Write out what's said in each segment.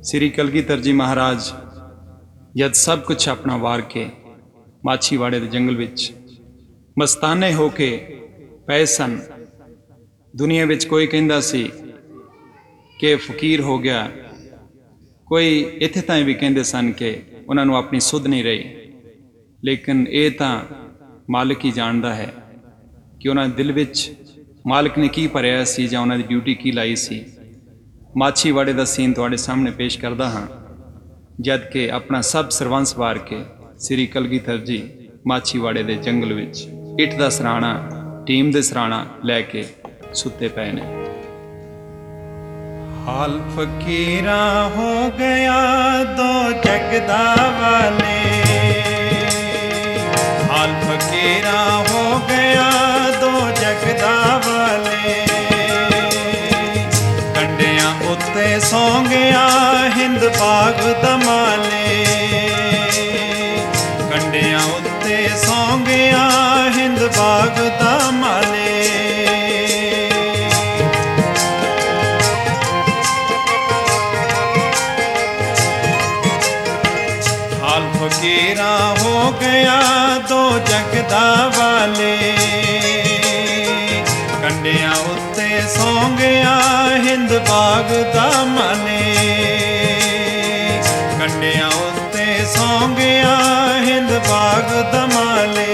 श्री कलगीधर जी महाराज जद सब कुछ अपना वार के माछीवाड़े के जंगल विच मस्ताने होके पए सन। दुनिया विच कोई कहंदा सी कि फकीर हो गया, कोई इत्थे ताईं भी कहंदे सन कि उन्हां नूं अपनी सुध नहीं रही। लेकिन ये तां मालिक ही जानदा है कि उन्हां दे दिल विच मालिक ने की भरिया सी जां उन्हां दी ड्यूटी की लाई सी। माछीवाड़े का सीन तुहाडे सामने पेश करदा हाँ, जद के अपना सब सरवंस वार के श्री कलगीधर जी माछीवाड़े के जंगल विच इट दा सराहना टीम दे सराहना लैके सुते पे ने। हाल फकीरा हो गया दो जगदा वाले, हाल फकीरा हो गया दो जगदा वाले। कंडिया उत्ते सौ गया हिंद बाग दमाले, कंडिया उत्ते सौ गया हिंद बाग दमाले। हाल फकीरा हो गया दो जगदा वाले, कंडिया उत्ते सौ गया हिंद बाग दमाले, कंडिया उत्ते सौ गया हिंद बाग दमाले।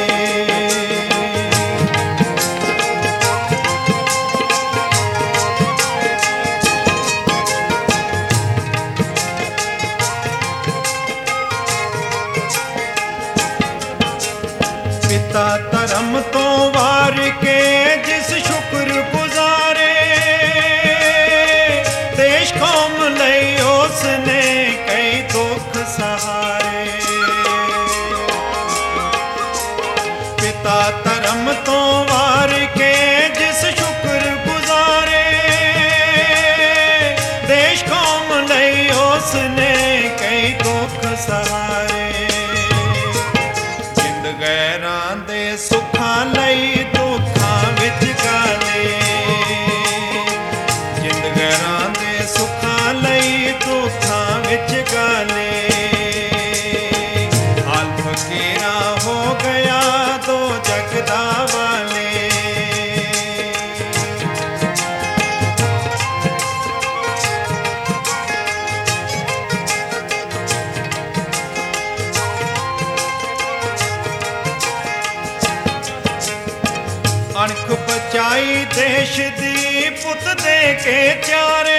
पिता धर्म तो वार के जिस शुक्र गुजारे, देश कौम लई उसने कई दुख सहारे। पिता धर्म तो वार के जिस शुक्र गुजारे, देश कौम लई उसने कई दुख सहारे। गैरां दे सुखां लई दुखां विच गाले, जिंद गैरां दे सुखां लई दुखां विच गाले। हाल फकीरा हो गया दो जगदा वाले। अणख बचाई देश दी पुत दे के चारे,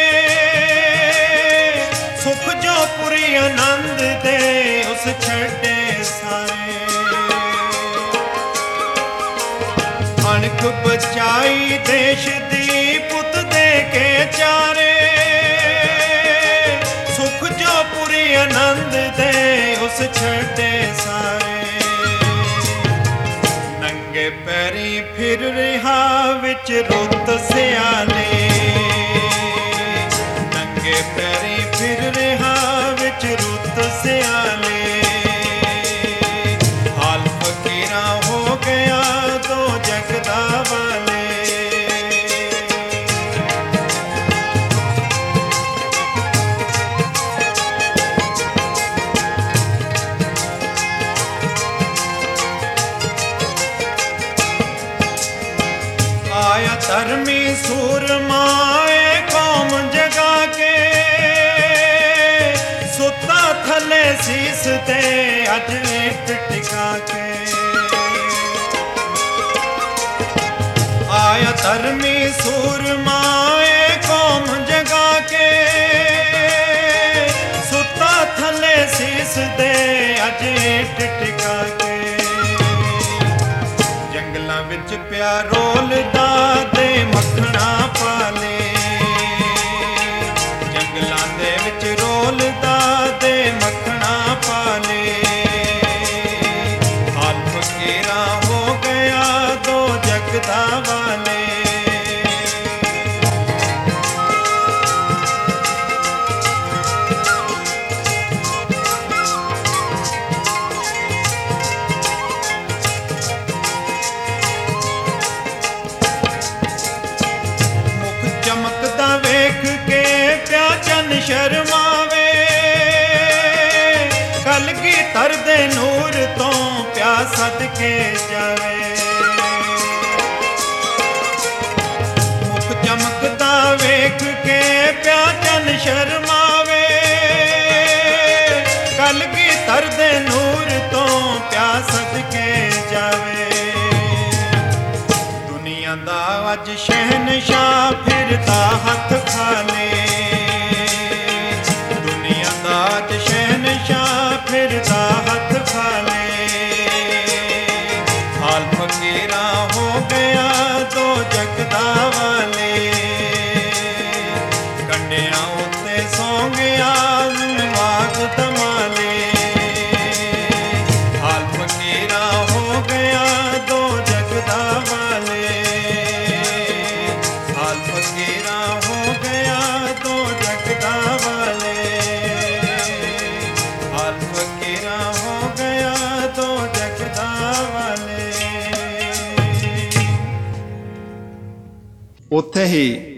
सुख जो पुरी आनंद दे उस छड़े सारे। अणख बचाई देश दी पुत दे के चारे, सुख जो पुरी आनंद दे उस छड़े सारे। नंगे पैरी फिर रिहा विच रुत सियाले, नंगे पैरी फिर रिहा विच रुत सियाले। हाल फकीरा हो गया दो जगदा वाले। आया धर्मी सूरमाए कौम जगा के, सुता थले सीस ते अज इट टिका के। आया धर्मी सूरमाए कौम जगा के, सुता थले सीस दे अज इट टिका के। जंगलां विच पिया रोलदा ते मक्खना पाले, जंगलां दे विच रोलदा ते मक्खना पाले। हाल फकीरा हो गया दो जगदा वाले। चमकदा वेख के प्या चन शर्मा ਤਰਦੇ ਨੂਰ ਤੋਂ ਪਿਆਸ ਸਦਕੇ ਜਾਵੇ। ਮੁਖ ਚਮਕਦਾ ਵੇਖ ਕੇ ਪਿਆ ਚੰਨ ਸ਼ਰਮਾਵੇ। ਕਲਗੀਧਰ ਦੇ ਨੂਰ ਤੋਂ ਪਿਆਸ ਸਦਕੇ ਜਾਵੇ। ਦੁਨੀਆ ਦਾ ਅੱਜ ਸ਼ਹਿਨਸ਼ਾਹ ਫਿਰਦਾ ਹੱਥ ਖਾਲੇ। ਦੁਨੀਆ ਦਾ ਅੱਜ ਸ਼ਹਿਨਸ਼ਾਹ ਫਿਰਦਾ ਹੱਥ ਖਾਲੇ। ਹਾਲ ਫਕੀਰਾ ਹੋ ਗਿਆ ਦੋ ਜਗਦਾ ਵਾਲੇ। ਕੰਡਿਆਂ ਉੱਤੇ ਸੌਂ ਗਿਆ ਵਾਗ ਧਮਾਲੇ। ਹਾਲ ਫਕੀਰਾ ਹੋ ਗਿਆ ਦੋ ਜਗਦਾ ਵਾਲੇ। ਹਾਲ ਫਕੀਰਾ ਹੋ ਗਿਆ ਦੋ ਜਗਦਾ ਵਾਲੇ। ਹਾਲ ਫਕੀਰਾ ਹੋ ਗਿਆ ਦੋ ਜਗਦਾ ਵਾਲੇ। ਉੱਥੇ ਹੀ